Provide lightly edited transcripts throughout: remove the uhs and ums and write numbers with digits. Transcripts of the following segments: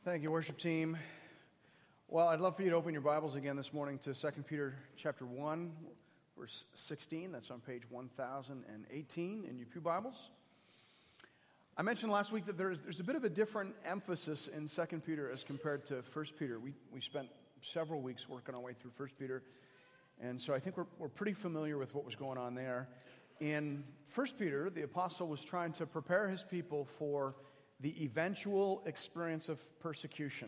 Thank you, worship team. Well, I'd love for you to open your Bibles again this morning to 2 Peter chapter 1, verse 16. That's on page 1018 in your pew Bibles. I mentioned last week that there's a bit of a different emphasis in 2 Peter as compared to 1 Peter. We spent several weeks working our way through 1 Peter, and so I think we're pretty familiar with what was going on there. In 1 Peter, the apostle was trying to prepare his people for the eventual experience of persecution.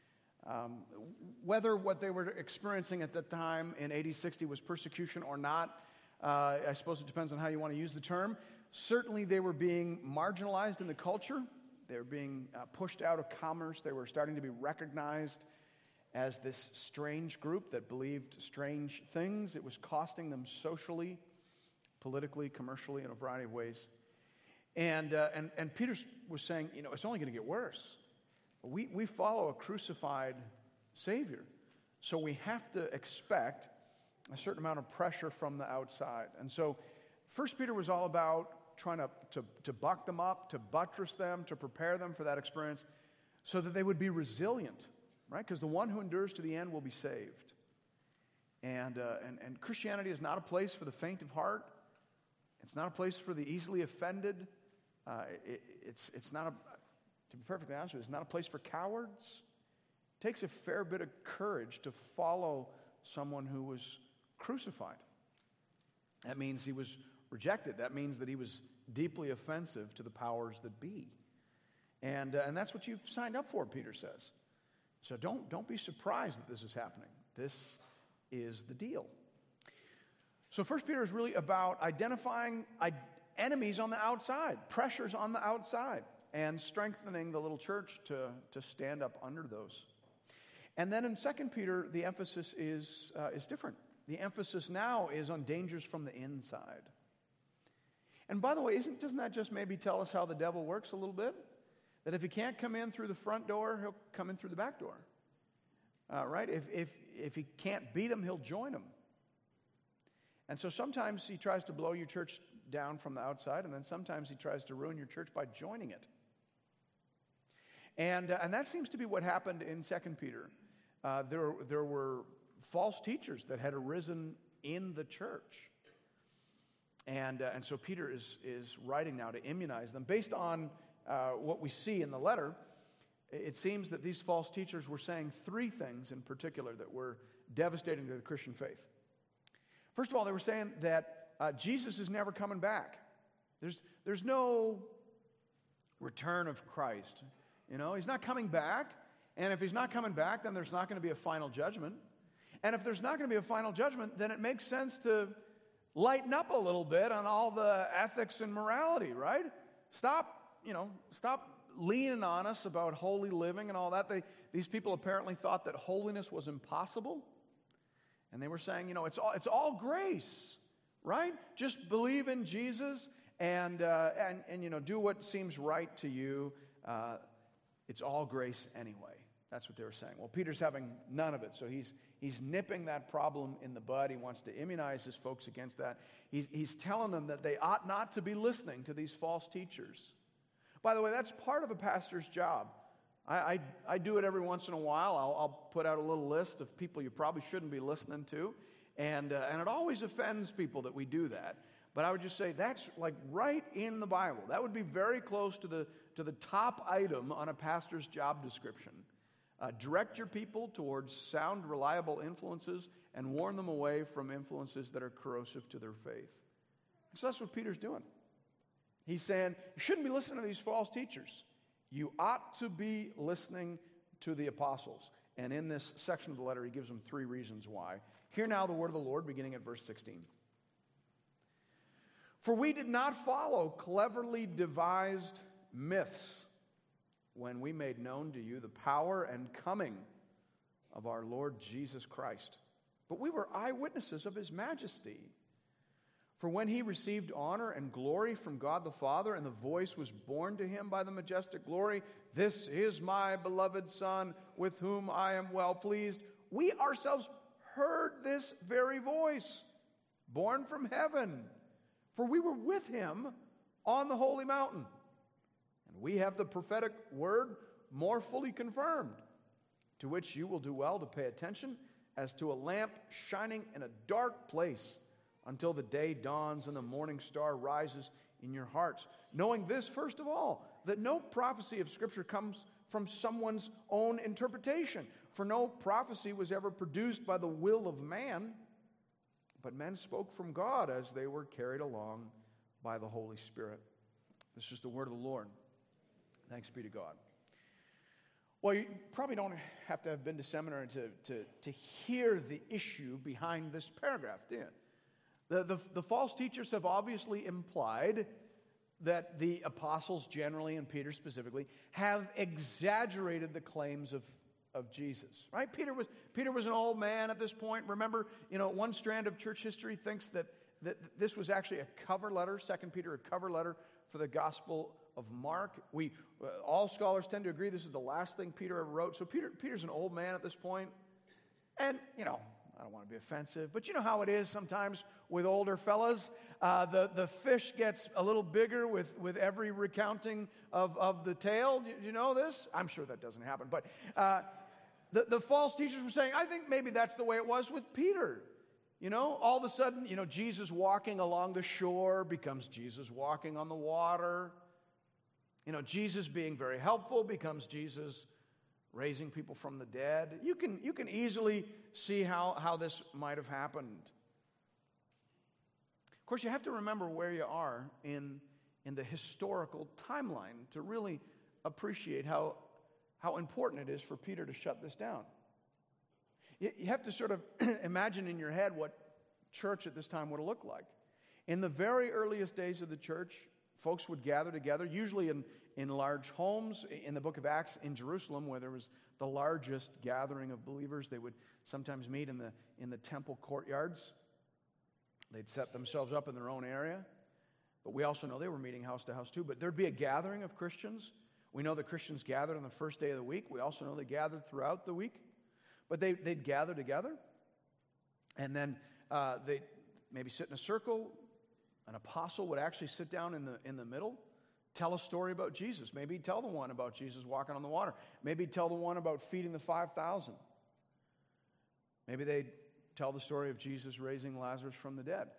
Whether what they were experiencing at that time in AD 60 was persecution or not, I suppose it depends on how you want to use the term. Certainly they were being marginalized in the culture. They were being pushed out of commerce. They were starting to be recognized as this strange group that believed strange things. It was costing them socially, politically, commercially, in a variety of ways. And Peter was saying, it's only going to get worse. We follow a crucified Savior, so we have to expect a certain amount of pressure from the outside. And so 1 Peter was all about trying to buck them up, to buttress them, to prepare them for that experience so that they would be resilient, right? Because the one who endures to the end will be saved. And Christianity is not a place for the faint of heart. It's not a place for the easily offended. It's not to be perfectly honest with you, it's not a place for cowards. It takes a fair bit of courage to follow someone who was crucified. That means he was rejected. That means that he was deeply offensive to the powers that be. And that's what you've signed up for, Peter says. So don't be surprised that this is happening. This is the deal. So 1 Peter is really about identifying enemies on the outside, pressures on the outside, and strengthening the little church to stand up under those. And then in 2 Peter, the emphasis is different. The emphasis now is on dangers from the inside. And by the way, doesn't that just maybe tell us how the devil works a little bit? That if he can't come in through the front door, he'll come in through the back door. Right? If he can't beat them, he'll join them. And so sometimes he tries to blow your church down from the outside, and then sometimes he tries to ruin your church by joining it. And that seems to be what happened in 2 Peter. There were false teachers that had arisen in the church. And so Peter is writing now to immunize them. Based on what we see in the letter, it seems that these false teachers were saying three things in particular that were devastating to the Christian faith. First of all, they were saying that Jesus is never coming back. There's no return of Christ. He's not coming back. And if he's not coming back, then there's not going to be a final judgment. And if there's not going to be a final judgment, then it makes sense to lighten up a little bit on all the ethics and morality, right? Stop leaning on us about holy living and all that. These people apparently thought that holiness was impossible. And they were saying, it's all grace, right? Just believe in Jesus and do what seems right to you. It's all grace anyway. That's what they were saying. Well, Peter's having none of it, so he's nipping that problem in the bud. He wants to immunize his folks against that. He's telling them that they ought not to be listening to these false teachers. By the way, that's part of a pastor's job. I do it every once in a while. I'll put out a little list of people you probably shouldn't be listening to, and it always offends people that we do that. But I would just say that's like right in the Bible. That would be very close to the top item on a pastor's job description. Direct your people towards sound, reliable influences and warn them away from influences that are corrosive to their faith. So that's what Peter's doing. He's saying you shouldn't be listening to these false teachers. You ought to be listening to the apostles. And in this section of the letter, he gives them three reasons why. Hear now the word of the Lord, beginning at verse 16. For we did not follow cleverly devised myths when we made known to you the power and coming of our Lord Jesus Christ, but we were eyewitnesses of his majesty. For when he received honor and glory from God the Father, and the voice was borne to him by the majestic glory, "This is my beloved Son, with whom I am well pleased," we ourselves heard this very voice, born from heaven. For we were with him on the holy mountain. And we have the prophetic word more fully confirmed, to which you will do well to pay attention as to a lamp shining in a dark place until the day dawns and the morning star rises in your hearts. Knowing this, first of all, that no prophecy of Scripture comes from someone's own interpretation. For no prophecy was ever produced by the will of man, but men spoke from God as they were carried along by the Holy Spirit. This is the word of the Lord. Thanks be to God. Well, you probably don't have to have been to seminary to hear the issue behind this paragraph, do you? The false teachers have obviously implied that the apostles generally, and Peter specifically, have exaggerated the claims of Jesus, right? Peter was an old man at this point. Remember, one strand of church history thinks that this was actually a cover letter, 2 Peter, a cover letter for the Gospel of Mark. All scholars tend to agree this is the last thing Peter ever wrote. So Peter's an old man at this point. And, I don't want to be offensive, but you know how it is sometimes with older fellas. The fish gets a little bigger with every recounting of the tale. Do you know this? I'm sure that doesn't happen. But the false teachers were saying, I think maybe that's the way it was with Peter. All of a sudden, Jesus walking along the shore becomes Jesus walking on the water. Jesus being very helpful becomes Jesus raising people from the dead. You can easily see how this might have happened. Of course, you have to remember where you are in the historical timeline to really appreciate how important it is for Peter to shut this down. You have to sort of imagine in your head what church at this time would have looked like. In the very earliest days of the church, folks would gather together, usually in large homes. In the book of Acts in Jerusalem, where there was the largest gathering of believers, they would sometimes meet in the temple courtyards. They'd set themselves up in their own area. But we also know they were meeting house to house too. But there'd be a gathering of Christians. We know the Christians gathered on the first day of the week. We also know they gathered throughout the week. But they'd gather together. And then they'd maybe sit in a circle. An apostle would actually sit down in the middle, tell a story about Jesus. Maybe he'd tell the one about Jesus walking on the water. Maybe he'd tell the one about feeding the 5,000. Maybe they'd tell the story of Jesus raising Lazarus from the dead.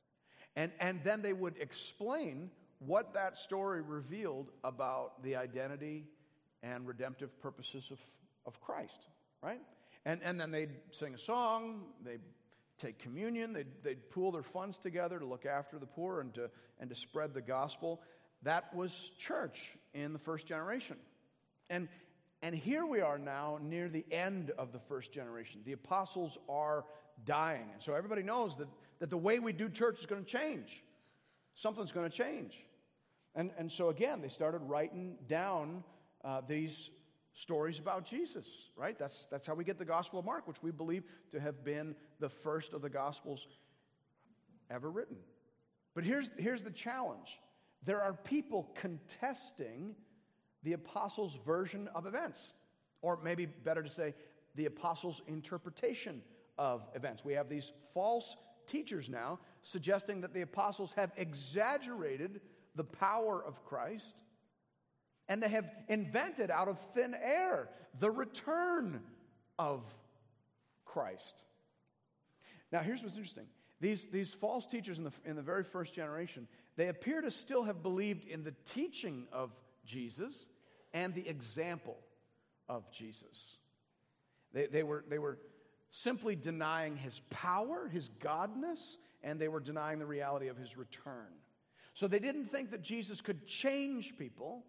And then they would explain what that story revealed about the identity and redemptive purposes of Christ, right? And then they'd sing a song, they'd take communion, they'd pool their funds together to look after the poor and to spread the gospel. That was church in the first generation. And here we are now near the end of the first generation. The apostles are dying. And so everybody knows that the way we do church is going to change. Something's going to change. And so again, they started writing down these stories about Jesus, right? That's how we get the Gospel of Mark, which we believe to have been the first of the Gospels ever written. But here's the challenge. There are people contesting the apostles' version of events, or maybe better to say, the apostles' interpretation of events. We have these false teachers now suggesting that the apostles have exaggerated the power of Christ, and they have invented out of thin air the return of Christ. Now, here's what's interesting. These false teachers in the very first generation, they appear to still have believed in the teaching of Jesus and the example of Jesus. They were simply denying his power, his godness, and they were denying the reality of his return. So they didn't think that Jesus could change people,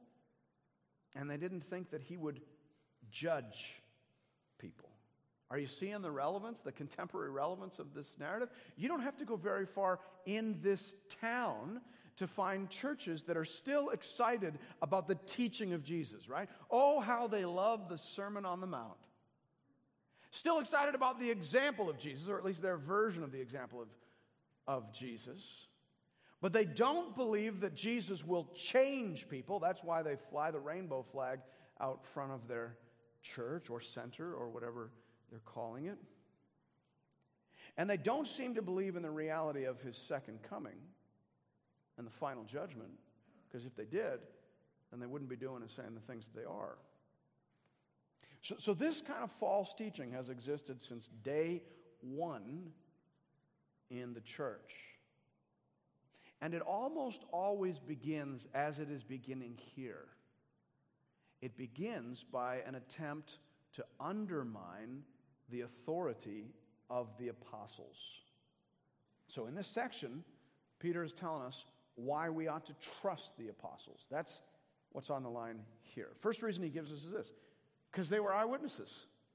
and they didn't think that he would judge people. Are you seeing the relevance, the contemporary relevance of this narrative? You don't have to go very far in this town to find churches that are still excited about the teaching of Jesus, right? Oh, how they love the Sermon on the Mount. Still excited about the example of Jesus, or at least their version of the example of Jesus. But they don't believe that Jesus will change people. That's why they fly the rainbow flag out front of their church or center or whatever they're calling it. And they don't seem to believe in the reality of his second coming and the final judgment, because if they did, then they wouldn't be doing and saying the things that they are. So this kind of false teaching has existed since day one in the church. And it almost always begins as it is beginning here. It begins by an attempt to undermine the authority of the apostles. So in this section, Peter is telling us why we ought to trust the apostles. That's what's on the line here. First reason he gives us is this: because they were eyewitnesses.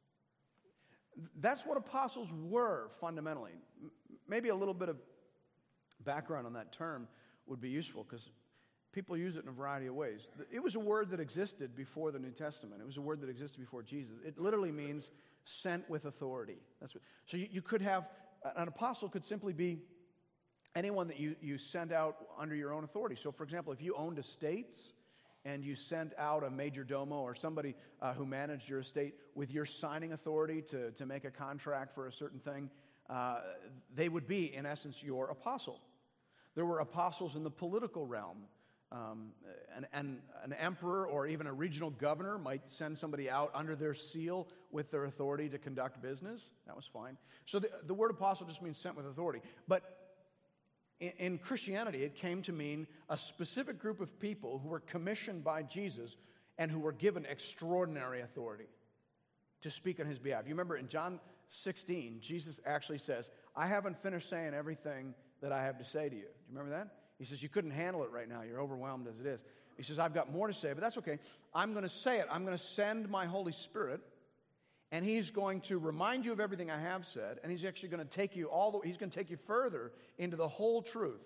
That's what apostles were fundamentally. Maybe a little bit of background on that term would be useful, because people use it in a variety of ways. It was a word that existed before the New Testament. It was a word that existed before Jesus. It literally means sent with authority. So you could have, an apostle could simply be anyone that you send out under your own authority. So for example, if you owned estates and you sent out a major domo or somebody who managed your estate with your signing authority to make a contract for a certain thing, they would be, in essence, your apostle. There were apostles in the political realm. An emperor or even a regional governor might send somebody out under their seal with their authority to conduct business. That was fine. So the word apostle just means sent with authority. But in Christianity, it came to mean a specific group of people who were commissioned by Jesus and who were given extraordinary authority to speak on his behalf. You remember in John 16, Jesus actually says, "I haven't finished saying everything that I have to say to you." Do you remember that? He says, "You couldn't handle it right now. You're overwhelmed as it is." He says, "I've got more to say, but that's okay. I'm going to say it. I'm going to send my Holy Spirit, and he's going to remind you of everything I have said, and he's actually going to take you he's going to take you further into the whole truth."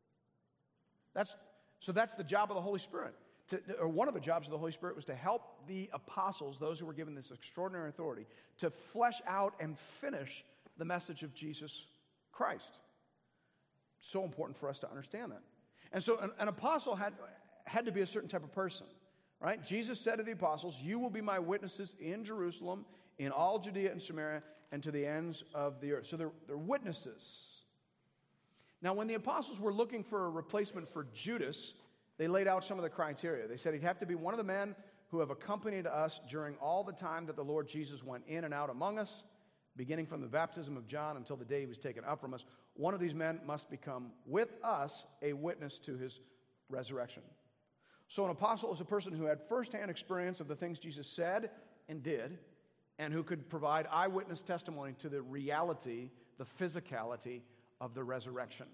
That's the job of the Holy Spirit. Or one of the jobs of the Holy Spirit was to help the apostles, those who were given this extraordinary authority, to flesh out and finish the message of Jesus Christ. So important for us to understand that. And so an apostle had to be a certain type of person, right? Jesus said to the apostles, "You will be my witnesses in Jerusalem, in all Judea and Samaria, and to the ends of the earth." So they're witnesses. Now, when the apostles were looking for a replacement for Judas, they laid out some of the criteria. They said he'd have to be one of the men who have accompanied us during all the time that the Lord Jesus went in and out among us, beginning from the baptism of John until the day he was taken up from us. One of these men must become with us a witness to his resurrection. So an apostle is a person who had firsthand experience of the things Jesus said and did, and who could provide eyewitness testimony to the reality, the physicality of the resurrection.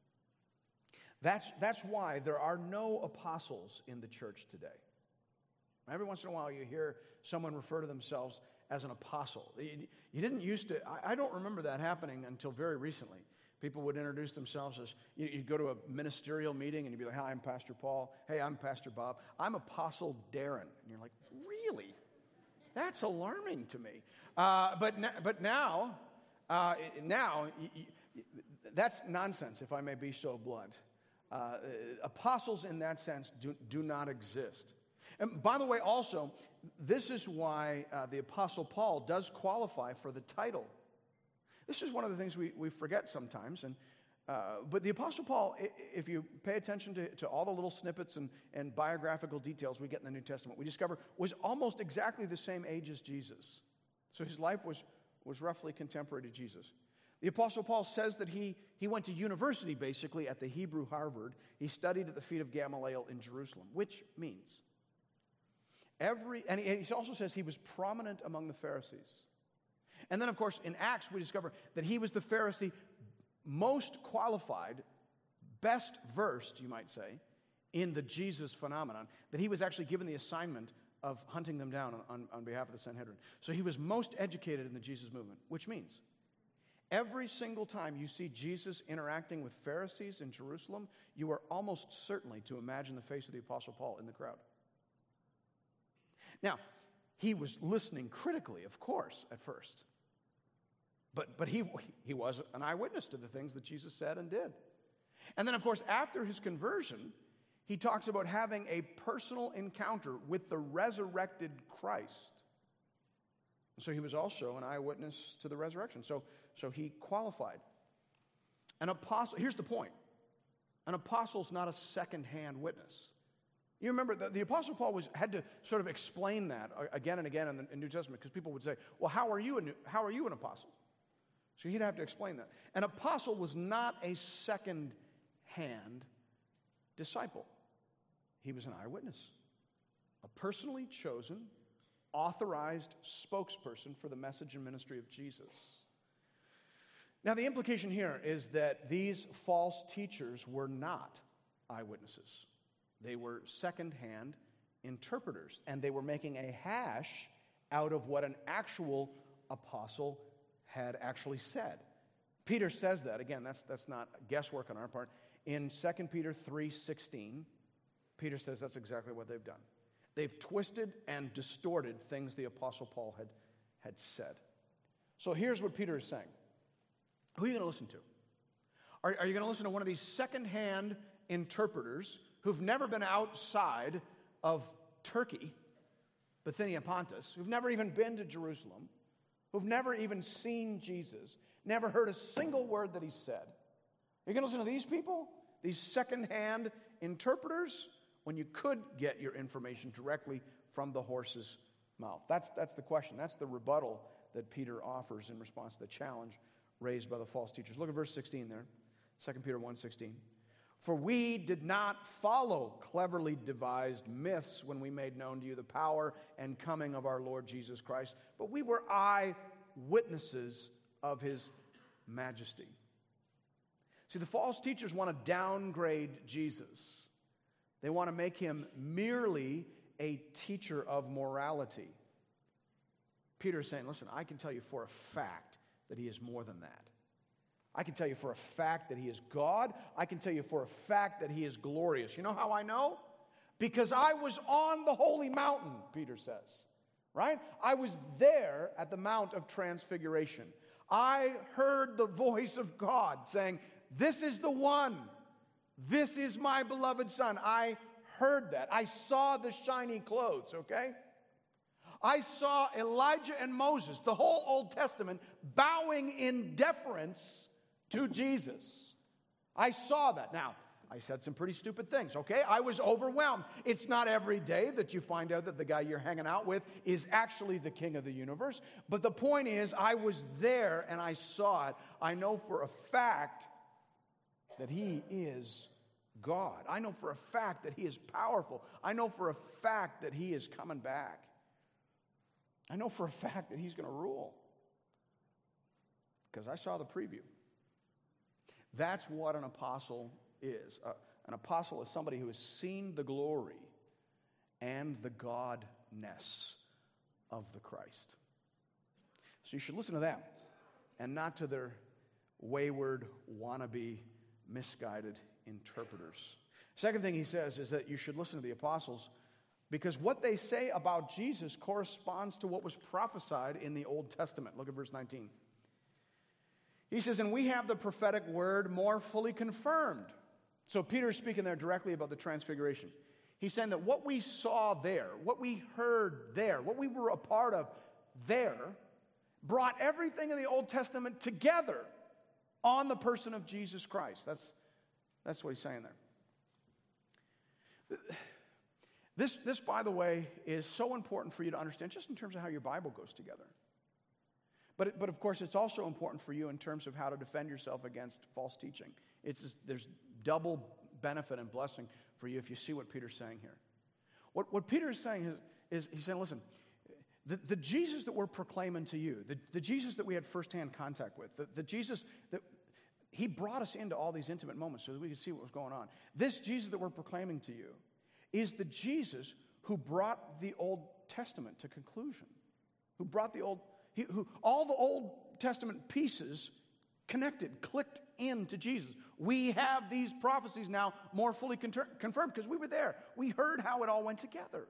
That's why there are no apostles in the church today. Every once in a while you hear someone refer to themselves as an apostle. You didn't used to, I don't remember that happening until very recently. People would introduce themselves as, you'd go to a ministerial meeting and you'd be like, "Hi, I'm Pastor Paul. Hey, I'm Pastor Bob. I'm Apostle Darren." And you're like, "Really? That's alarming to me." But now, that's nonsense, if I may be so blunt. Apostles in that sense do not exist. And by the way, also, this is why the Apostle Paul does qualify for the title. This is one of the things we forget sometimes. But the Apostle Paul, if you pay attention to all the little snippets and biographical details we get in the New Testament, we discover was almost exactly the same age as Jesus. So his life was roughly contemporary to Jesus. The Apostle Paul says that he went to university, basically, at the Hebrew Harvard. He studied at the feet of Gamaliel in Jerusalem, which means and he also says he was prominent among the Pharisees. And then, of course, in Acts, we discover that he was the Pharisee most qualified, best versed, you might say, in the Jesus phenomenon, that he was actually given the assignment of hunting them down on behalf of the Sanhedrin. So he was most educated in the Jesus movement, which means every single time you see Jesus interacting with Pharisees in Jerusalem, you are almost certainly to imagine the face of the Apostle Paul in the crowd. Now, he was listening critically, of course, at first. But he was an eyewitness to the things that Jesus said and did. And then, of course, after his conversion, he talks about having a personal encounter with the resurrected Christ. So he was also an eyewitness to the resurrection. So he qualified. An apostle, here's the point. An apostle is not a second-hand witness. You remember that the Apostle Paul had to sort of explain that again and again in the New Testament, because people would say, well, how are you an apostle? So he'd have to explain that. An apostle was not a second-hand disciple. He was an eyewitness, a personally chosen, authorized spokesperson for the message and ministry of Jesus. Now, the implication here is that these false teachers were not eyewitnesses. They were second-hand interpreters, and they were making a hash out of what an actual apostle had actually said. Peter says that. Again, that's not guesswork on our part. In 2 Peter 3:16, Peter says that's exactly what they've done. They've twisted and distorted things the Apostle Paul had said. So here's what Peter is saying. Who are you going to listen to? Are you going to listen to one of these second-hand interpreters who've never been outside of Turkey, Bithynia, Pontus, who've never even been to Jerusalem, who've never even seen Jesus, never heard a single word that he said? Are you going to listen to these people, these second-hand interpreters, when you could get your information directly from the horse's mouth? That's the question. That's the rebuttal that Peter offers in response to the challenge raised by the false teachers. Look at verse 16 there, 2 Peter 1:16. For we did not follow cleverly devised myths when we made known to you the power and coming of our Lord Jesus Christ, but we were eyewitnesses of his majesty. See, the false teachers want to downgrade Jesus. They want to make him merely a teacher of morality. Peter is saying, listen, I can tell you for a fact that he is more than that. I can tell you for a fact that he is God. I can tell you for a fact that he is glorious. You know how I know? Because I was on the holy mountain, Peter says. Right? I was there at the Mount of Transfiguration. I heard the voice of God saying, this is the one. This is my beloved Son. I heard that. I saw the shiny clothes, okay? I saw Elijah and Moses, the whole Old Testament, bowing in deference to Jesus. I saw that. Now, I said some pretty stupid things, okay? I was overwhelmed. It's not every day that you find out that the guy you're hanging out with is actually the king of the universe. But the point is, I was there and I saw it. I know for a fact that he is God. I know for a fact that he is powerful. I know for a fact that he is coming back. I know for a fact that he's going to rule. Because I saw the preview. That's what an apostle is. An apostle is somebody who has seen the glory and the godness of the Christ. So you should listen to them and not to their wayward, wannabe, misguided interpreters. Second thing he says is that you should listen to the apostles because what they say about Jesus corresponds to what was prophesied in the Old Testament. Look at verse 19. He says, and we have the prophetic word more fully confirmed. So Peter's speaking there directly about the transfiguration. He's saying that what we saw there, what we heard there, what we were a part of there, brought everything in the Old Testament together on the person of Jesus Christ. That's what he's saying there. This, by the way, is so important for you to understand just in terms of how your Bible goes together. But of course, it's also important for you in terms of how to defend yourself against false teaching. There's double benefit and blessing for you if you see what Peter's saying here. What Peter is saying is he's saying, listen, the Jesus that we're proclaiming to you, the Jesus that we had firsthand contact with, the Jesus that he brought us into all these intimate moments so that we could see what was going on. This Jesus that we're proclaiming to you is the Jesus who brought the Old Testament to conclusion, who all the Old Testament pieces connected, clicked into Jesus. We have these prophecies now more fully confirmed because we were there. We heard how it all went together.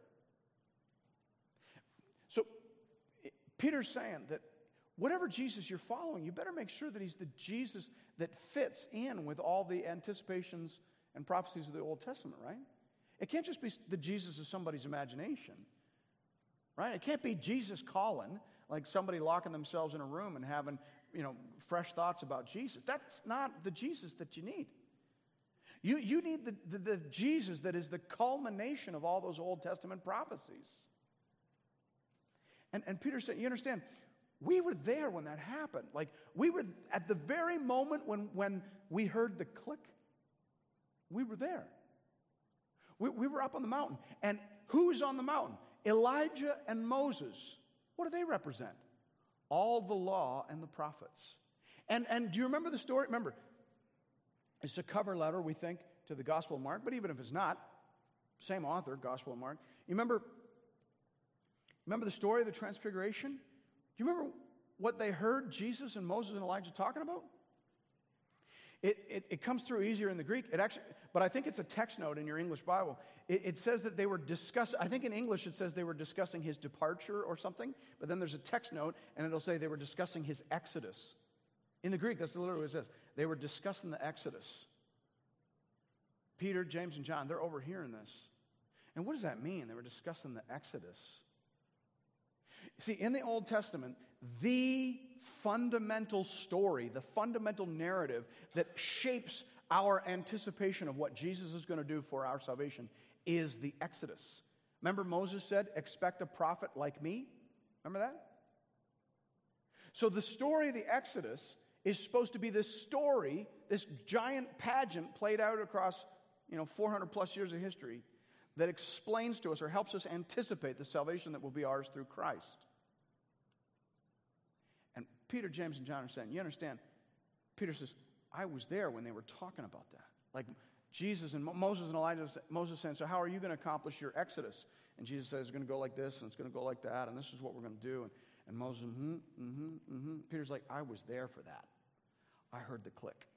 So Peter's saying that whatever Jesus you're following, you better make sure that he's the Jesus that fits in with all the anticipations and prophecies of the Old Testament, right? It can't just be the Jesus of somebody's imagination, right? It can't be Jesus calling, like somebody locking themselves in a room and having, fresh thoughts about Jesus. That's not the Jesus that you need. You need the Jesus that is the culmination of all those Old Testament prophecies. And Peter said, you understand, we were there when that happened. Like, we were at the very moment when we heard the click. We were there. We were up on the mountain. And who's on the mountain? Elijah and Moses. What do they represent? All the law and the prophets. And do you remember the story? Remember, it's a cover letter, we think, to the Gospel of Mark. But even if it's not, same author, Gospel of Mark. You remember the story of the Transfiguration? Do you remember what they heard Jesus and Moses and Elijah talking about? It comes through easier in the Greek. But I think it's a text note in your English Bible. It says that they were discussing, I think in English it says they were discussing his departure or something, but then there's a text note and it'll say they were discussing his exodus. In the Greek, that's literally what it says. They were discussing the exodus. Peter, James, and John, they're overhearing this. And what does that mean? They were discussing the exodus. See, in the Old Testament, the fundamental story, the fundamental narrative that shapes our anticipation of what Jesus is going to do for our salvation is the Exodus. Remember Moses said, expect a prophet like me? Remember that? So the story of the Exodus is supposed to be this story, this giant pageant played out across 400 plus years of history that explains to us or helps us anticipate the salvation that will be ours through Christ. And Peter, James, and John are saying, you understand, Peter says, I was there when they were talking about that. Like Jesus and Moses and Elijah, Moses saying, so how are you going to accomplish your exodus? And Jesus says, it's going to go like this, and it's going to go like that, and this is what we're going to do. And Moses, Peter's like, I was there for that. I heard the click.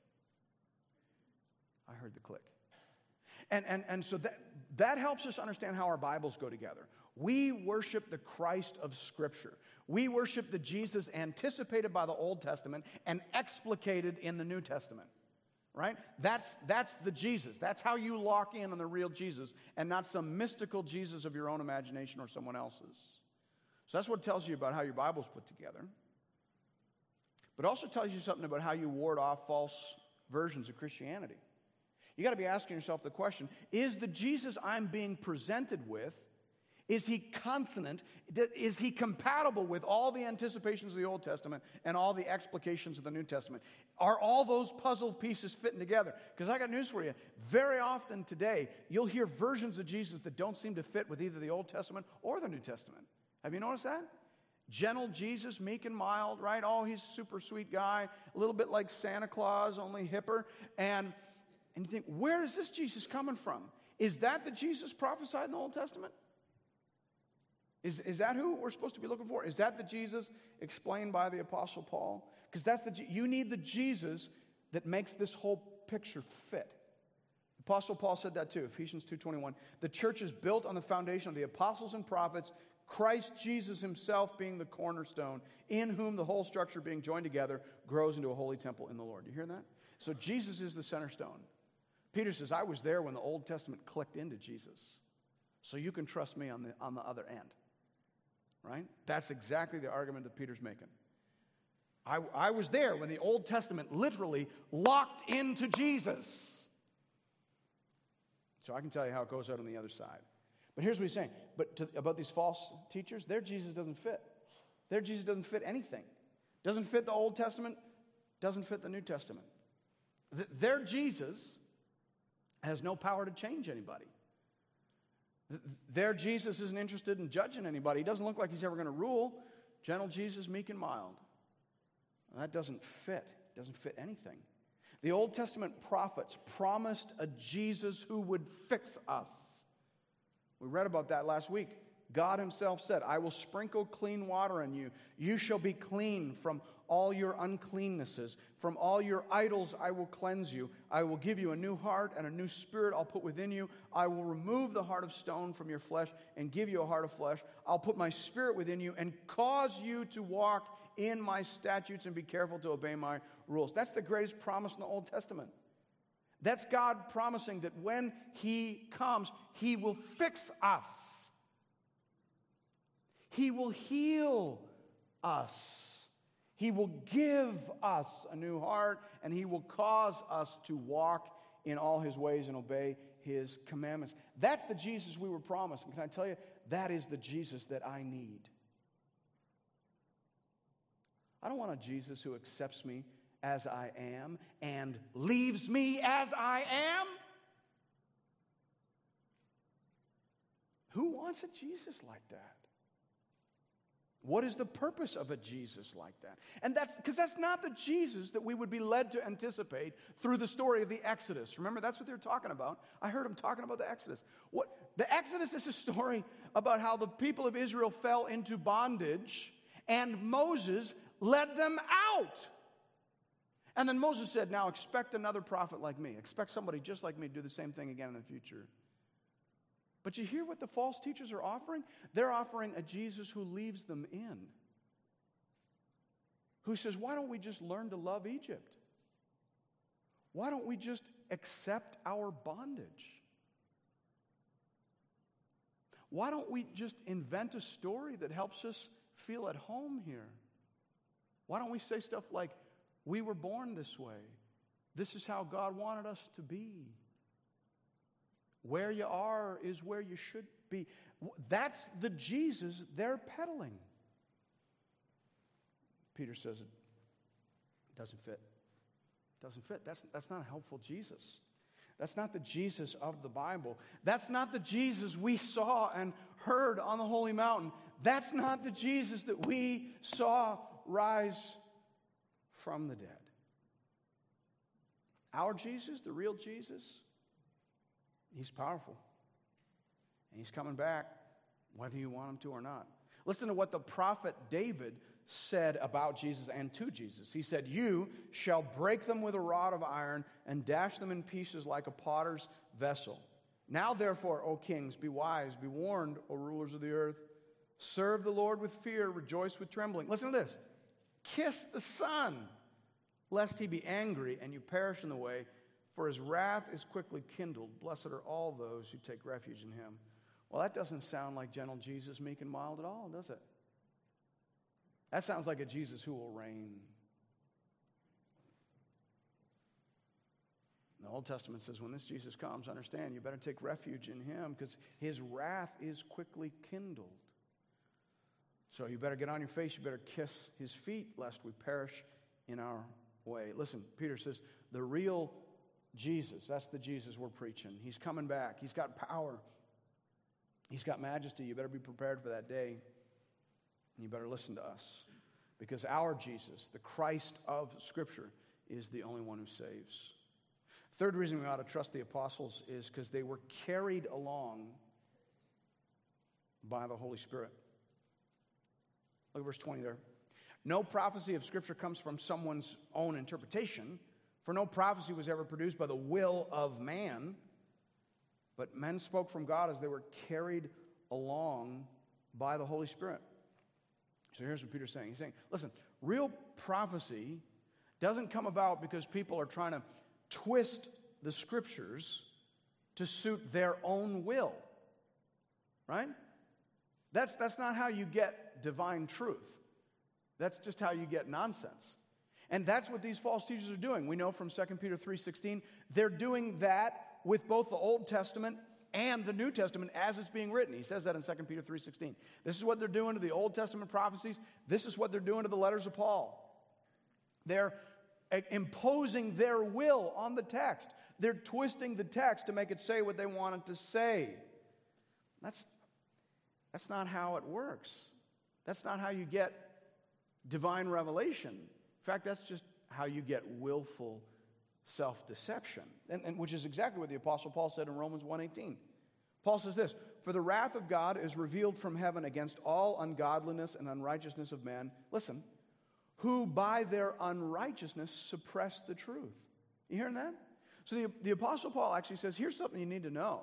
I heard the click. And so that helps us understand how our Bibles go together. We worship the Christ of Scripture. We worship the Jesus anticipated by the Old Testament and explicated in the New Testament. Right? That's the Jesus. That's how you lock in on the real Jesus and not some mystical Jesus of your own imagination or someone else's. So that's what it tells you about how your Bible's put together. But it also tells you something about how you ward off false versions of Christianity. You got to be asking yourself the question, is the Jesus I'm being presented with, is he consonant? Is he compatible with all the anticipations of the Old Testament and all the explications of the New Testament? Are all those puzzle pieces fitting together? Because I got news for you. Very often today, you'll hear versions of Jesus that don't seem to fit with either the Old Testament or the New Testament. Have you noticed that? Gentle Jesus, meek and mild, right? Oh, he's a super sweet guy. A little bit like Santa Claus, only hipper. And you think, where is this Jesus coming from? Is that the Jesus prophesied in the Old Testament? Is that who we're supposed to be looking for? Is that the Jesus explained by the Apostle Paul? Because you need the Jesus that makes this whole picture fit. The Apostle Paul said that too, Ephesians 2:21. The church is built on the foundation of the apostles and prophets, Christ Jesus himself being the cornerstone, in whom the whole structure being joined together grows into a holy temple in the Lord. You hear that? So Jesus is the center stone. Peter says, I was there when the Old Testament clicked into Jesus. So you can trust me on the other end. Right? That's exactly the argument that Peter's making. I was there when the Old Testament literally locked into Jesus. So I can tell you how it goes out on the other side. But here's what he's saying. About these false teachers, their Jesus doesn't fit. Their Jesus doesn't fit anything. Doesn't fit the Old Testament, doesn't fit the New Testament. Their Jesus has no power to change anybody. Their Jesus isn't interested in judging anybody. He doesn't look like he's ever going to rule. Gentle Jesus, meek and mild. That doesn't fit. It doesn't fit anything. The Old Testament prophets promised a Jesus who would fix us. We read about that last week. God himself said, I will sprinkle clean water on you. You shall be clean from all your uncleannesses. From all your idols I will cleanse you. I will give you a new heart and a new spirit I'll put within you. I will remove the heart of stone from your flesh and give you a heart of flesh. I'll put my spirit within you and cause you to walk in my statutes and be careful to obey my rules. That's the greatest promise in the Old Testament. That's God promising that when he comes, he will fix us. He will heal us. He will give us a new heart, and he will cause us to walk in all his ways and obey his commandments. That's the Jesus we were promised. And can I tell you, that is the Jesus that I need. I don't want a Jesus who accepts me as I am and leaves me as I am. Who wants a Jesus like that? What is the purpose of a Jesus like that? And that's because that's not the Jesus that we would be led to anticipate through the story of the Exodus. Remember, that's what they're talking about. I heard them talking about the Exodus. The Exodus is a story about how the people of Israel fell into bondage and Moses led them out. And then Moses said, now expect another prophet like me. Expect somebody just like me to do the same thing again in the future. But you hear what the false teachers are offering? They're offering a Jesus who leaves them in. Who says, why don't we just learn to love Egypt? Why don't we just accept our bondage? Why don't we just invent a story that helps us feel at home here? Why don't we say stuff like, we were born this way. This is how God wanted us to be. Where you are is where you should be. That's the Jesus they're peddling. Peter says it doesn't fit. It doesn't fit. That's not a helpful Jesus. That's not the Jesus of the Bible. That's not the Jesus we saw and heard on the Holy Mountain. That's not the Jesus that we saw rise from the dead. Our Jesus, the real Jesus, he's powerful. And he's coming back whether you want him to or not. Listen to what the prophet David said about Jesus and to Jesus. He said, you shall break them with a rod of iron and dash them in pieces like a potter's vessel. Now therefore, O kings, be wise, be warned, O rulers of the earth. Serve the Lord with fear, rejoice with trembling. Listen to this. Kiss the Son, lest he be angry and you perish in the way, for his wrath is quickly kindled. Blessed are all those who take refuge in him. Well, that doesn't sound like gentle Jesus, meek and mild at all, does it? That sounds like a Jesus who will reign. The Old Testament says when this Jesus comes, understand, you better take refuge in him because his wrath is quickly kindled. So you better get on your face, you better kiss his feet, lest we perish in our way. Listen, Peter says, the real Jesus, that's the Jesus we're preaching. He's coming back. He's got power. He's got majesty. You better be prepared for that day. And you better listen to us. Because our Jesus, the Christ of Scripture, is the only one who saves. Third reason we ought to trust the apostles is because they were carried along by the Holy Spirit. Look at verse 20 there. No prophecy of Scripture comes from someone's own interpretation, for no prophecy was ever produced by the will of man, but men spoke from God as they were carried along by the Holy Spirit. So here's what Peter's saying. He's saying, listen, real prophecy doesn't come about because people are trying to twist the Scriptures to suit their own will, right? That's not how you get divine truth. That's just how you get nonsense. And that's what these false teachers are doing. We know from 2 Peter 3:16, they're doing that with both the Old Testament and the New Testament as it's being written. He says that in 2 Peter 3:16. This is what they're doing to the Old Testament prophecies. This is what they're doing to the letters of Paul. They're imposing their will on the text. They're twisting the text to make it say what they want it to say. That's not how it works. That's not how you get divine revelation. In fact, that's just how you get willful self-deception, and which is exactly what the Apostle Paul said in Romans 1:18. Paul says this, for the wrath of God is revealed from heaven against all ungodliness and unrighteousness of men, listen, who by their unrighteousness suppress the truth. You hearing that? So the Apostle Paul actually says, here's something you need to know.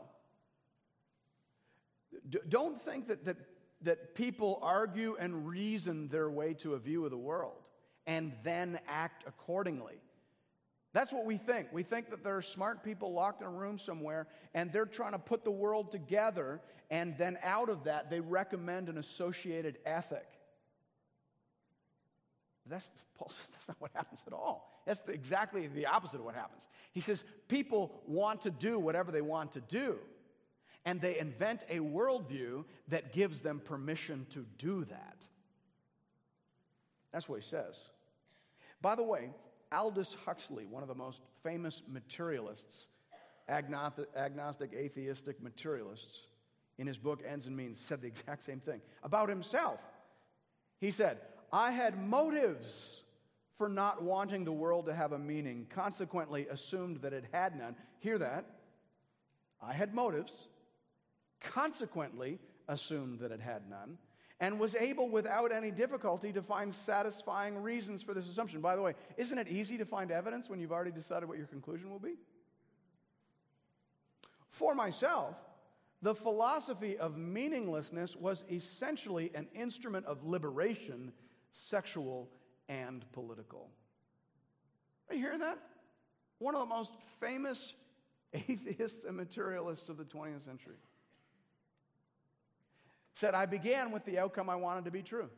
Don't think that people argue and reason their way to a view of the world and then act accordingly. That's what we think. We think that there are smart people locked in a room somewhere and they're trying to put the world together, and then out of that they recommend an associated ethic. Paul says that's not what happens at all. That's exactly the opposite of what happens. He says people want to do whatever they want to do, and they invent a worldview that gives them permission to do that. That's what he says. By the way, Aldous Huxley, one of the most famous materialists, agnostic, atheistic materialists, in his book Ends and Means, said the exact same thing about himself. He said, I had motives for not wanting the world to have a meaning, consequently assumed that it had none. Hear that? I had motives, consequently assumed that it had none, and was able without any difficulty to find satisfying reasons for this assumption. By the way, isn't it easy to find evidence when you've already decided what your conclusion will be? For myself, the philosophy of meaninglessness was essentially an instrument of liberation, sexual and political. Are you hearing that? One of the most famous atheists and materialists of the 20th century said, I began with the outcome I wanted to be true.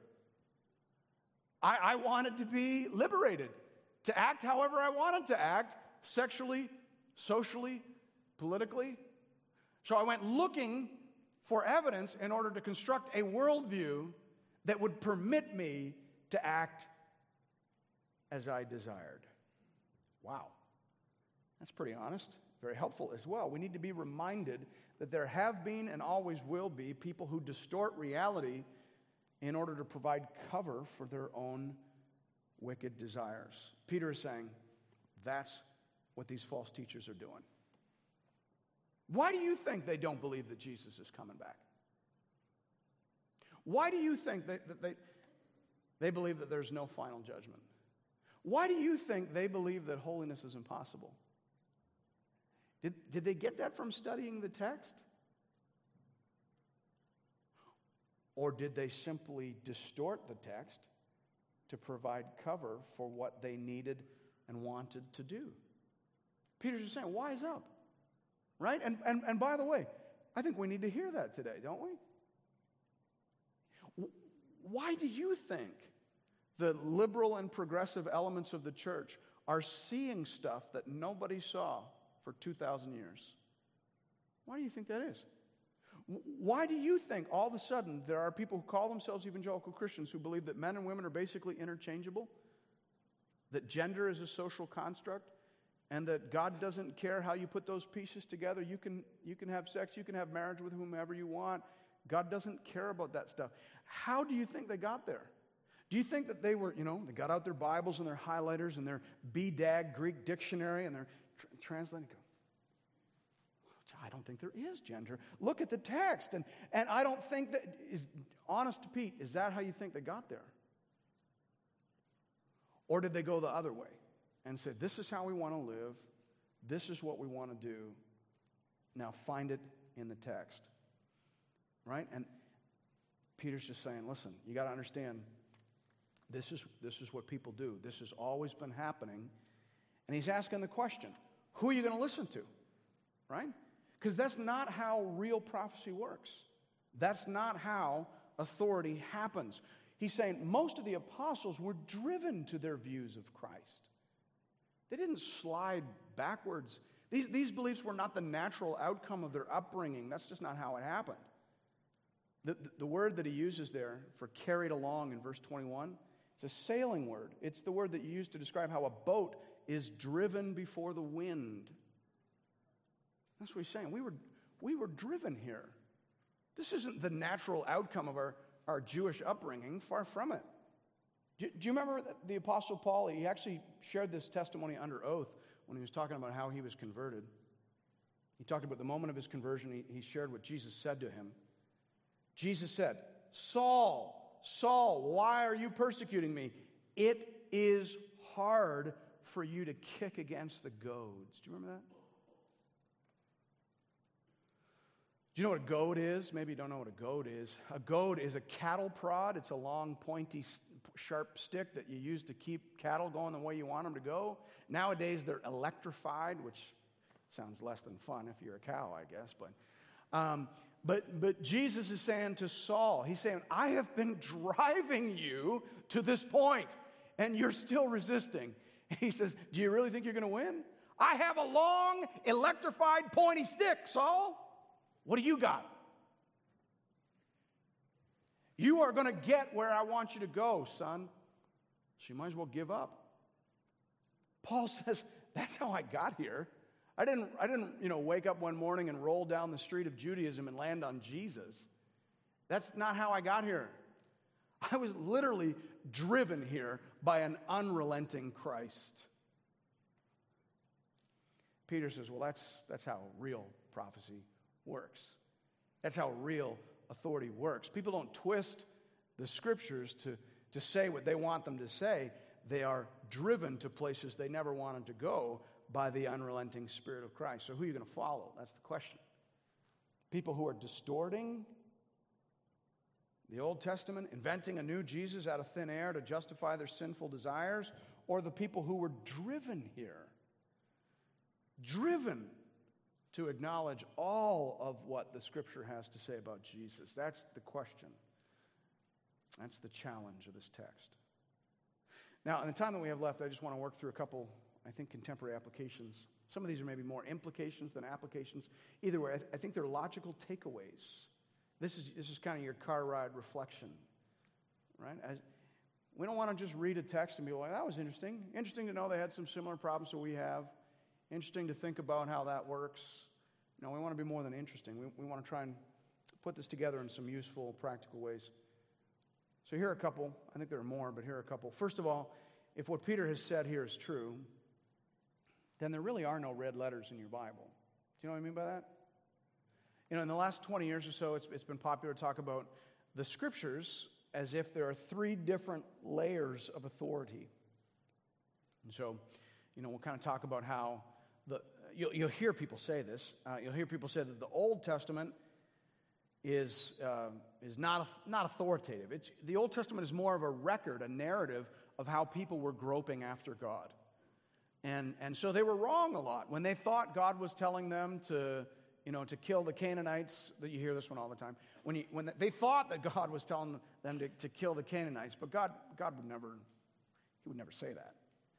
I wanted to be liberated, to act however I wanted to act, sexually, socially, politically. So I went looking for evidence in order to construct a worldview that would permit me to act as I desired. Wow. That's pretty honest, very helpful as well. We need to be reminded that there have been and always will be people who distort reality in order to provide cover for their own wicked desires. Peter is saying that's what these false teachers are doing. Why do you think they don't believe that Jesus is coming back? Why do you think that they believe that there's no final judgment? Why do you think they believe that holiness is impossible? Did they get that from studying the text? Or did they simply distort the text to provide cover for what they needed and wanted to do? Peter's just saying, wise up. Right? And by the way, I think we need to hear that today, don't we? Why do you think the liberal and progressive elements of the church are seeing stuff that nobody saw for 2,000 years? Why do you think that is? Why do you think all of a sudden there are people who call themselves evangelical Christians who believe that men and women are basically interchangeable? That gender is a social construct? And that God doesn't care how you put those pieces together? You can have sex, you can have marriage with whomever you want. God doesn't care about that stuff. How do you think they got there? Do you think that they were, they got out their Bibles and their highlighters and their BDAG Greek dictionary and they're translating? I don't think there is gender. Look at the text. And I don't think that, honest to Pete, is that how you think they got there? Or did they go the other way and say, this is how we want to live, this is what we want to do, now find it in the text? Right? And Peter's just saying, listen, you got to understand, this is what people do. This has always been happening. And he's asking the question, who are you going to listen to? Right? Because that's not how real prophecy works. That's not how authority happens. He's saying most of the apostles were driven to their views of Christ. They didn't slide backwards. These beliefs were not the natural outcome of their upbringing. That's just not how it happened. The word that he uses there for carried along in verse 21, it's a sailing word. It's the word that you use to describe how a boat is driven before the wind. That's what he's saying. We were driven here. This isn't the natural outcome of our Jewish upbringing. Far from it. Do you remember the Apostle Paul? He actually shared this testimony under oath when he was talking about how he was converted. He talked about the moment of his conversion. He shared what Jesus said to him. Jesus said, Saul, Saul, why are you persecuting me? It is hard for you to kick against the goads. Do you remember that? Do you know what a goad is? Maybe you don't know what a goad is. A goad is a cattle prod. It's a long, pointy, sharp stick that you use to keep cattle going the way you want them to go. Nowadays, they're electrified, which sounds less than fun if you're a cow, I guess. But Jesus is saying to Saul, he's saying, I have been driving you to this point. and you're still resisting. He says, do you really think you're going to win? I have a long, electrified, pointy stick, Saul. What do you got? You are going to get where I want you to go, son. So you might as well give up. Paul says, that's how I got here. I didn't, wake up one morning and roll down the street of Judaism and land on Jesus. That's not how I got here. I was literally driven here by an unrelenting Christ. Peter says, well, that's how real prophecy works. That's how real authority works. People don't twist the scriptures to say what they want them to say. They are driven to places they never wanted to go by the unrelenting Spirit of Christ. So who are you going to follow? That's the question. People who are distorting the Old Testament, inventing a new Jesus out of thin air to justify their sinful desires, or the people who were driven here, driven to acknowledge all of what the Scripture has to say about Jesus? That's the question. That's the challenge of this text. Now, in the time that we have left, I just want to work through a couple, I think, contemporary applications. Some of these are maybe more implications than applications. Either way, I think they're logical takeaways. This is kind of your car ride reflection, right? We don't want to just read a text and be like, that was interesting. Interesting to know they had some similar problems that we have. Interesting to think about how that works. We want to be more than interesting. We want to try and put this together in some useful, practical ways. So here are a couple. I think there are more, but here are a couple. First of all, if what Peter has said here is true, then there really are no red letters in your Bible. Do you know what I mean by that? In the last 20 years or so, it's been popular to talk about the Scriptures as if there are three different layers of authority. And so, we'll kind of talk about how you'll hear people say this. You'll hear people say that the Old Testament is not authoritative. The Old Testament is more of a record, a narrative of how people were groping after God. And so they were wrong a lot when they thought God was telling them to kill the Canaanites. That you hear this one all the time. When they thought that God was telling them to kill the Canaanites, but God would never say that.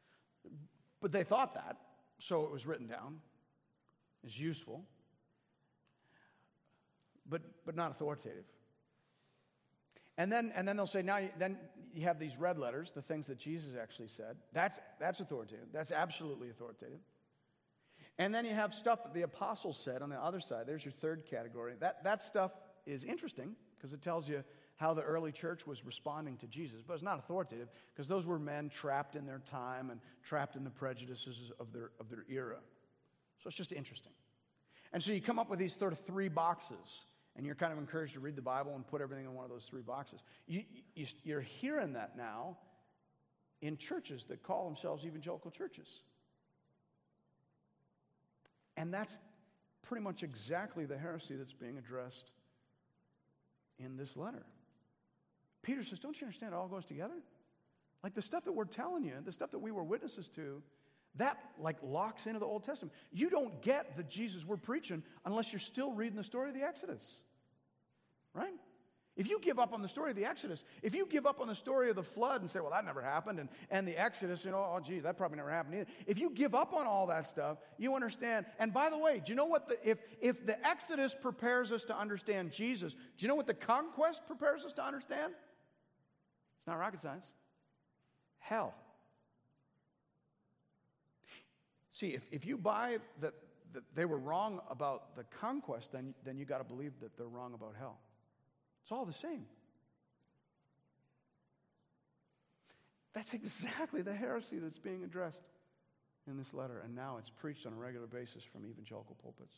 But they thought that, so it was written down. It's useful, but not authoritative. And then they'll say, then you have these red letters, the things that Jesus actually said. That's authoritative. That's absolutely authoritative. And then you have stuff that the apostles said on the other side. There's your third category. That stuff is interesting because it tells you how the early church was responding to Jesus, but it's not authoritative because those were men trapped in their time and trapped in the prejudices of their era. So it's just interesting. And so you come up with these sort of three boxes, and you're kind of encouraged to read the Bible and put everything in one of those three boxes. You're hearing that now in churches that call themselves evangelical churches. And that's pretty much exactly the heresy that's being addressed in this letter. Peter says, don't you understand it all goes together? Like the stuff that we're telling you, the stuff that we were witnesses to, that locks into the Old Testament. You don't get the Jesus we're preaching unless you're still reading the story of the Exodus. Right? If you give up on the story of the Exodus, if you give up on the story of the flood and say, well, that never happened, and the Exodus, that probably never happened either. If you give up on all that stuff, you understand. And by the way, do you know what if the Exodus prepares us to understand Jesus, do you know what the conquest prepares us to understand? It's not rocket science. Hell. See, if you buy that they were wrong about the conquest, then you got to believe that they're wrong about hell. It's all the same. That's exactly the heresy that's being addressed in this letter, and now it's preached on a regular basis from evangelical pulpits.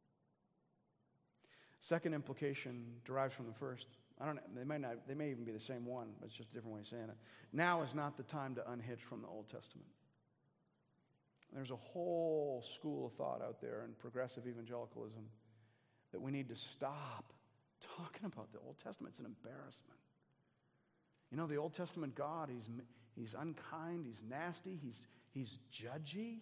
Second implication derives from the first. They may even be the same one, but it's just a different way of saying it. Now is not the time to unhitch from the Old Testament. There's a whole school of thought out there in progressive evangelicalism that we need to stop talking about the Old Testament. It's an embarrassment. The Old Testament God, he's unkind, he's nasty, he's judgy.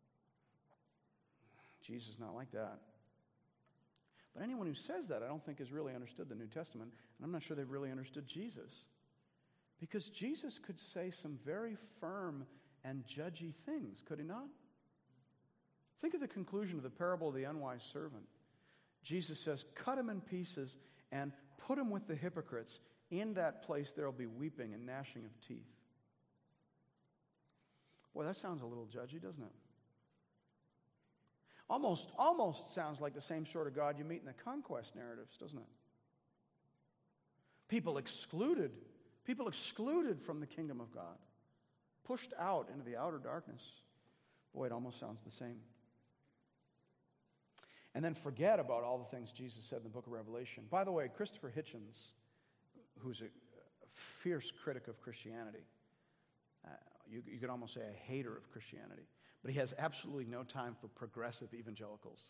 Jesus is not like that. But anyone who says that, I don't think has really understood the New Testament, and I'm not sure they've really understood Jesus. Because Jesus could say some very firm and judgy things, could he not? Think of the conclusion of the parable of the unwise servant. Jesus says, cut him in pieces and put him with the hypocrites. In that place there will be weeping and gnashing of teeth. Boy, that sounds a little judgy, doesn't it? Almost sounds like the same sort of God you meet in the conquest narratives, doesn't it? People excluded from the kingdom of God, pushed out into the outer darkness. Boy, it almost sounds the same. And then forget about all the things Jesus said in the book of Revelation. By the way, Christopher Hitchens, who's a fierce critic of Christianity, you could almost say a hater of Christianity, but he has absolutely no time for progressive evangelicals.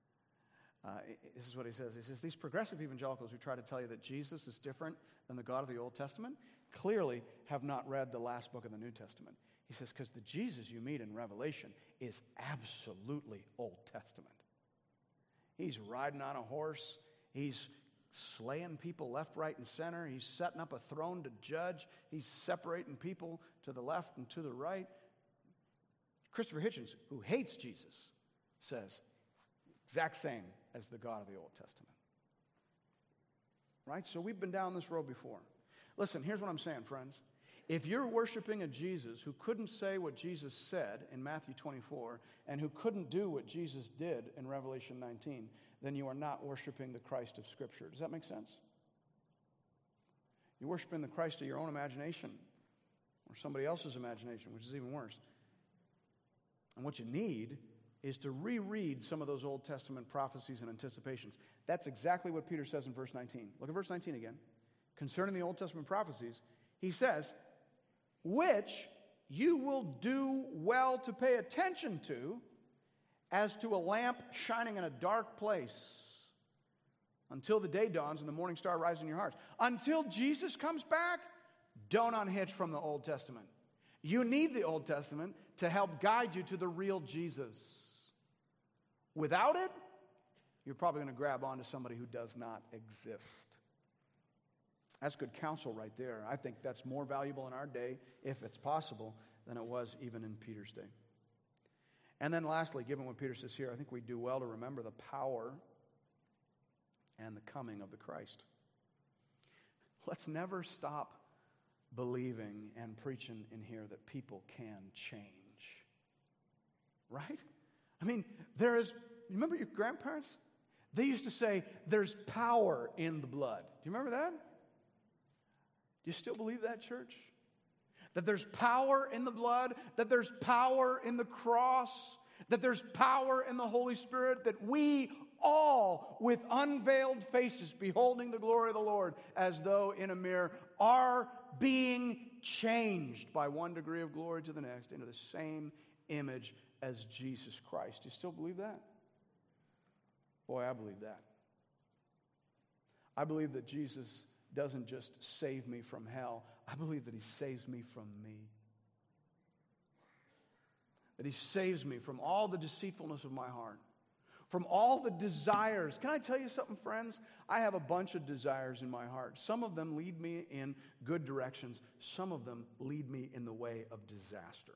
This is what he says. He says, these progressive evangelicals who try to tell you that Jesus is different than the God of the Old Testament clearly have not read the last book of the New Testament. He says, because the Jesus you meet in Revelation is absolutely Old Testament. He's riding on a horse. He's slaying people left, right, and center. He's setting up a throne to judge. He's separating people to the left and to the right. Christopher Hitchens, who hates Jesus, says, exact same as the God of the Old Testament. Right? So we've been down this road before. Listen, here's what I'm saying, friends. If you're worshiping a Jesus who couldn't say what Jesus said in Matthew 24 and who couldn't do what Jesus did in Revelation 19, then you are not worshiping the Christ of Scripture. Does that make sense? You're worshiping the Christ of your own imagination or somebody else's imagination, which is even worse. And what you need is to reread some of those Old Testament prophecies and anticipations. That's exactly what Peter says in verse 19. Look at verse 19 again. Concerning the Old Testament prophecies, he says, which you will do well to pay attention to as to a lamp shining in a dark place until the day dawns and the morning star rises in your hearts. Until Jesus comes back, don't unhitch from the Old Testament. You need the Old Testament to help guide you to the real Jesus. Without it, you're probably going to grab onto somebody who does not exist. That's good counsel right there. I think that's more valuable in our day, if it's possible, than it was even in Peter's day. And then lastly, given what Peter says here, I think we do well to remember the power and the coming of the Christ. Let's never stop believing and preaching in here that people can change. Right? I mean, remember your grandparents? They used to say, there's power in the blood. Do you remember that? Do you still believe that, church? That there's power in the blood, that there's power in the cross, that there's power in the Holy Spirit, that we all, with unveiled faces, beholding the glory of the Lord as though in a mirror, are being changed by one degree of glory to the next into the same image as Jesus Christ. Do you still believe that? Boy, I believe that. I believe that Jesus doesn't just save me from hell. I believe that he saves me from me. That he saves me from all the deceitfulness of my heart, from all the desires. Can I tell you something, friends? I have a bunch of desires in my heart. Some of them lead me in good directions. Some of them lead me in the way of disaster.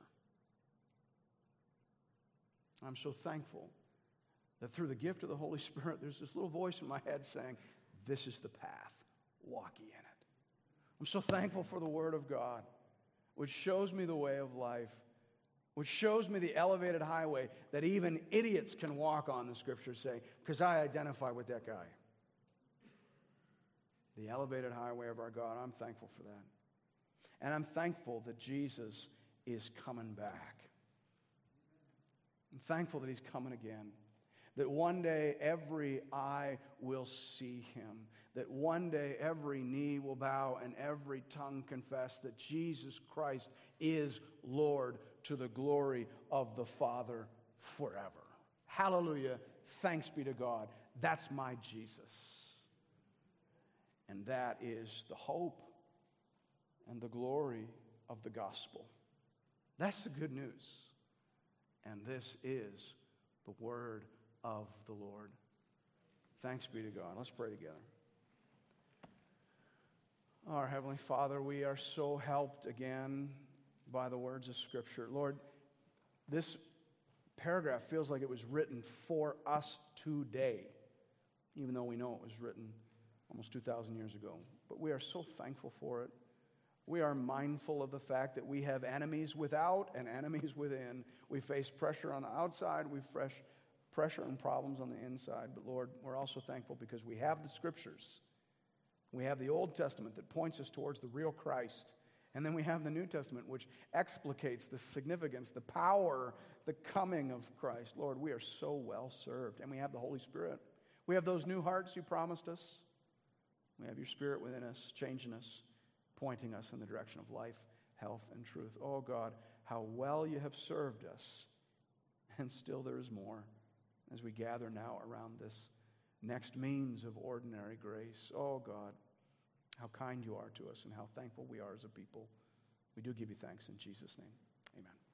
I'm so thankful that through the gift of the Holy Spirit, there's this little voice in my head saying, this is the path. Walk ye in it. I'm so thankful for the Word of God, which shows me the way of life, which shows me the elevated highway that even idiots can walk on, the Scriptures say, because I identify with that guy. The elevated highway of our God. I'm thankful for that. And I'm thankful that Jesus is coming back. I'm thankful that he's coming again. That one day every eye will see him. That one day every knee will bow and every tongue confess that Jesus Christ is Lord to the glory of the Father forever. Hallelujah. Thanks be to God. That's my Jesus. And that is the hope and the glory of the gospel. That's the good news. And this is the word of the Lord. Thanks be to God. Let's pray together. Our Heavenly Father, we are so helped again by the words of Scripture. Lord, this paragraph feels like it was written for us today, even though we know it was written almost 2,000 years ago. But we are so thankful for it. We are mindful of the fact that we have enemies without and enemies within. We face pressure on the outside. We face pressure and problems on the inside. But Lord, we're also thankful because we have the Scriptures. We have the Old Testament that points us towards the real Christ. And then we have the New Testament, which explicates the significance, the power, the coming of Christ. Lord, we are so well served. And we have the Holy Spirit. We have those new hearts you promised us. We have your Spirit within us, changing us, pointing us in the direction of life, health, and truth. Oh God, how well you have served us. And still there is more as we gather now around this next means of ordinary grace. Oh God, how kind you are to us and how thankful we are as a people. We do give you thanks in Jesus' name. Amen.